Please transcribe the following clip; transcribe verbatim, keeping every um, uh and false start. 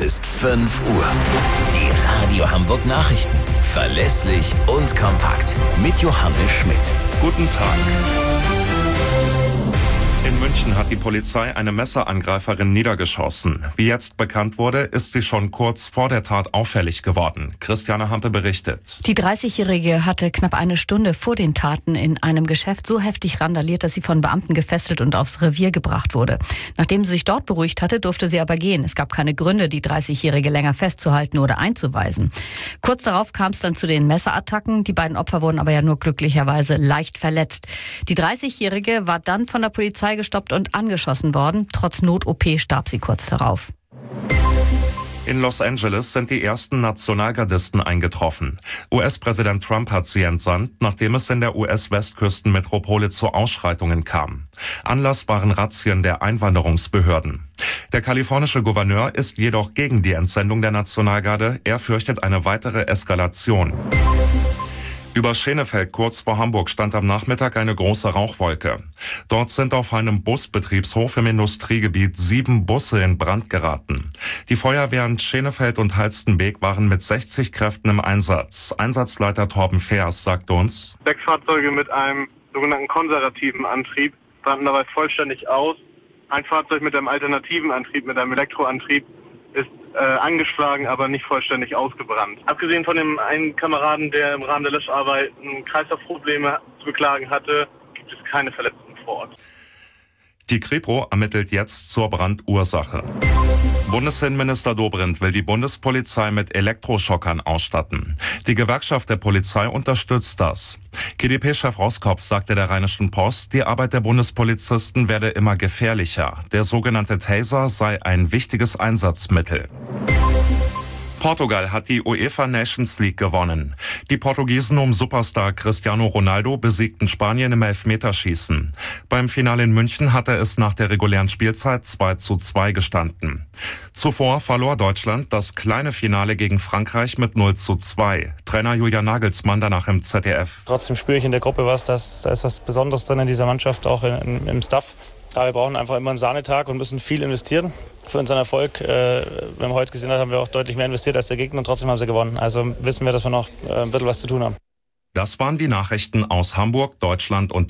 Es ist fünf Uhr. Die Radio Hamburg Nachrichten. Verlässlich und kompakt. Mit Johannes Schmidt. Guten Tag. In München hat die Polizei eine Messerangreiferin niedergeschossen. Wie jetzt bekannt wurde, ist sie schon kurz vor der Tat auffällig geworden. Christiane Hampe berichtet. Die dreißigjährige hatte knapp eine Stunde vor den Taten in einem Geschäft so heftig randaliert, dass sie von Beamten gefesselt und aufs Revier gebracht wurde. Nachdem sie sich dort beruhigt hatte, durfte sie aber gehen. Es gab keine Gründe, die dreißigjährige länger festzuhalten oder einzuweisen. Kurz darauf kam es dann zu den Messerattacken. Die beiden Opfer wurden aber ja nur glücklicherweise leicht verletzt. Die dreißigjährige war dann von der Polizei gestoppt und angeschossen worden. Trotz Not-O P starb sie kurz darauf. In Los Angeles sind die ersten Nationalgardisten eingetroffen. U S-Präsident Trump hat sie entsandt, nachdem es in der U S-Westküstenmetropole zu Ausschreitungen kam. Anlass waren Razzien der Einwanderungsbehörden. Der kalifornische Gouverneur ist jedoch gegen die Entsendung der Nationalgarde. Er fürchtet eine weitere Eskalation. Über Schenefeld kurz vor Hamburg stand am Nachmittag eine große Rauchwolke. Dort sind auf einem Busbetriebshof im Industriegebiet sieben Busse in Brand geraten. Die Feuerwehren Schenefeld und Halstenbek waren mit sechzig Kräften im Einsatz. Einsatzleiter Torben Feers sagte uns: Sechs Fahrzeuge mit einem sogenannten konservativen Antrieb brannten dabei vollständig aus. Ein Fahrzeug mit einem alternativen Antrieb, mit einem Elektroantrieb, ist äh, angeschlagen, aber nicht vollständig ausgebrannt. Abgesehen von dem einen Kameraden, der im Rahmen der Löscharbeiten Kreislaufprobleme zu beklagen hatte, gibt es keine Verletzten vor Ort. Die Kripo ermittelt jetzt zur Brandursache. Bundesinnenminister Dobrindt will die Bundespolizei mit Elektroschockern ausstatten. Die Gewerkschaft der Polizei unterstützt das. G d P-Chef Roskopf sagte der Rheinischen Post, die Arbeit der Bundespolizisten werde immer gefährlicher. Der sogenannte Taser sei ein wichtiges Einsatzmittel. Portugal hat die UEFA Nations League gewonnen. Die Portugiesen um Superstar Cristiano Ronaldo besiegten Spanien im Elfmeterschießen. Beim Finale in München hatte es nach der regulären Spielzeit zwei zu zwei gestanden. Zuvor verlor Deutschland das kleine Finale gegen Frankreich mit null zu zwei. Trainer Julian Nagelsmann danach im Z D F. Trotzdem spüre ich in der Gruppe was, dass da ist was Besonderes drin in dieser Mannschaft, auch in, in, im Staff. Aber wir brauchen einfach immer einen Sahnetag und müssen viel investieren für unseren Erfolg. Äh, wenn wir heute gesehen haben, haben wir auch deutlich mehr investiert als der Gegner und trotzdem haben sie gewonnen. Also wissen wir, dass wir noch äh, ein bisschen was zu tun haben. Das waren die Nachrichten aus Hamburg, Deutschland und